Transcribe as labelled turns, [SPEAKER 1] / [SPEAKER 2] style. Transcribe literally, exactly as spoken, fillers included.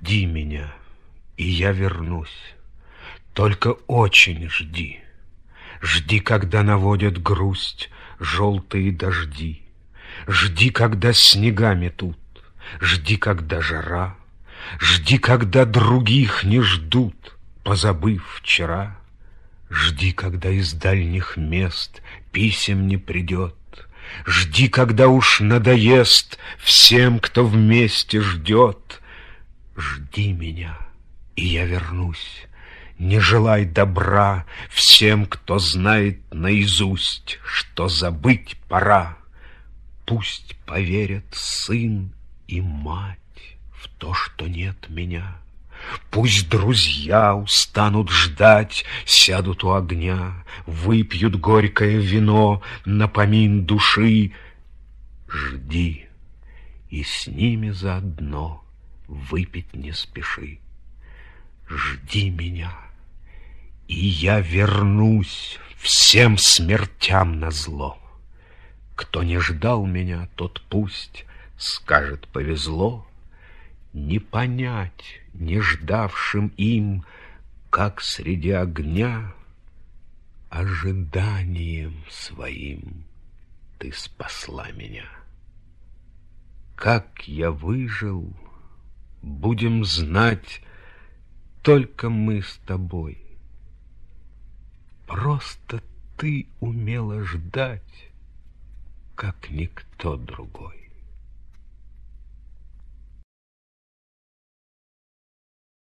[SPEAKER 1] Жди меня, и я вернусь. Только очень жди. Жди, когда наводят грусть желтые дожди. Жди, когда снега метут. Жди, когда жара. Жди, когда других не ждут, позабыв вчера. Жди, когда из дальних мест писем не придет. Жди, когда уж надоест всем, кто вместе ждет. Жди меня, и я вернусь. Не желай добра всем, кто знает наизусть, что забыть пора. Пусть поверят сын и мать в то, что нет меня. Пусть друзья устанут ждать, сядут у огня, выпьют горькое вино, напомин души. Жди, и с ними заодно выпить не спеши. Жди меня, и я вернусь всем смертям назло. Кто не ждал меня, тот пусть скажет: повезло. Не понять не ждавшим им, как среди огня ожиданием своим ты спасла меня. Как я выжил, будем знать только мы с тобой. Просто ты умела ждать, как никто другой.